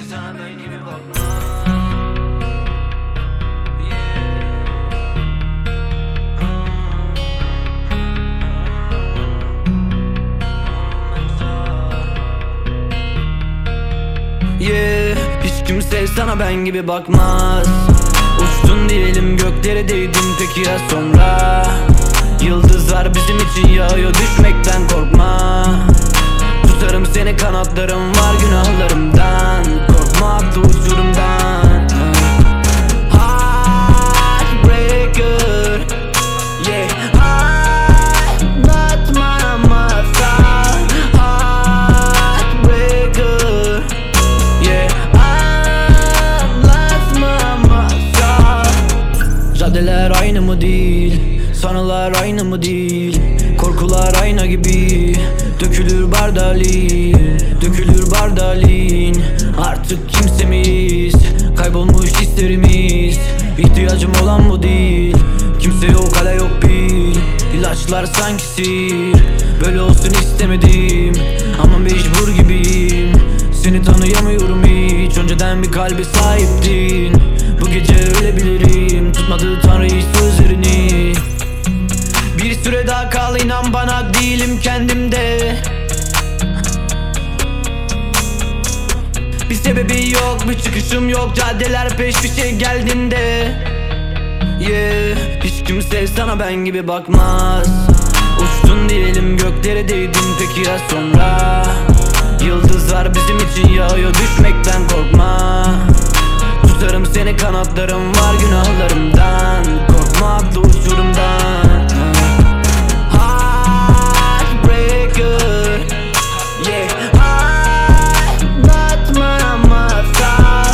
sana ben gibi bakma. Yeah, hiç kimse sana ben gibi bakmaz. Uçtun diyelim göklere değdin, peki ya sonra? Yıldızlar bizim için yağıyor, düşmekten korkma. Tutarım seni, kanatlarım var günahlarımdan. Korkma attı uçurumdan. Heartbreaker, yeah, I'm not my mother. Heartbreaker, yeah, I'm not my mother. Caddeler aynı mı değil, sanılar aynı mı değil, korkular ayna gibi dökülür bardalin, dökülür bardalin. Artık kimsemiz, kaybolmuş hislerimiz. İhtiyacım olan bu değil, kimse yok hala yok bil. İlaçlar sanki sihir, böyle olsun istemedim ama mecbur gibiyim. Seni tanıyamıyorum hiç, önceden bir kalbe sahiptin. Bu gece ölebilirim, tutmadı Tanrı hiç sözlerini. Bir süre daha kal, inan bana değilim kendimde. Bir sebebi yok, bir çıkışım yok, caddeler peş peşe geldiğinde. Yeah, hiç kimse sana ben gibi bakmaz. Uçtun diyelim göklere değdin, peki ya sonra? Yıldızlar bizim için yağıyor, düşmekten korkma. Tutarım seni, kanatlarım var günahlarımdan. Korkma attı uçurumdan. Heartbreaker, yeah, I'm not my mother.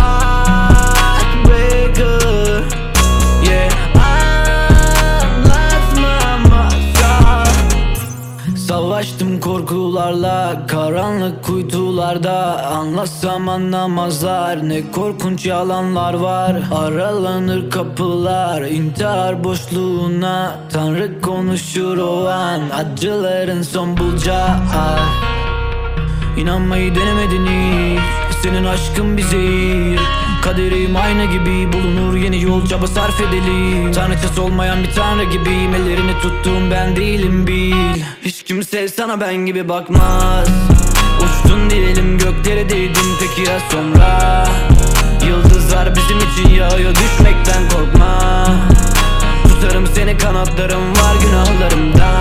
Heartbreaker, yeah, I'm not my mother. Savaştım korkularla, karanlık kuytularda. Anlatsam anlamazlar, ne korkunç yalanlar var. Aralanır kapılar, intihar boşluğuna. Tanrı konuşur o an, acıların son bulacağı. İnanmayı denemedin hiç, senin aşkın bir zehir. Kaderim ayna gibi bulunur, yeni yol çaba sarf edelim. Tanrıçası olmayan bir tanrı gibiyim, ellerini tuttuğum ben değilim bil. Hiç kimse sana ben gibi bakmaz. Uçtun diyelim göklere değdin, peki ya sonra? Yıldızlar bizim için yağıyor, düşmekten korkma. Tutarım seni, kanatlarım var günahlarımdan.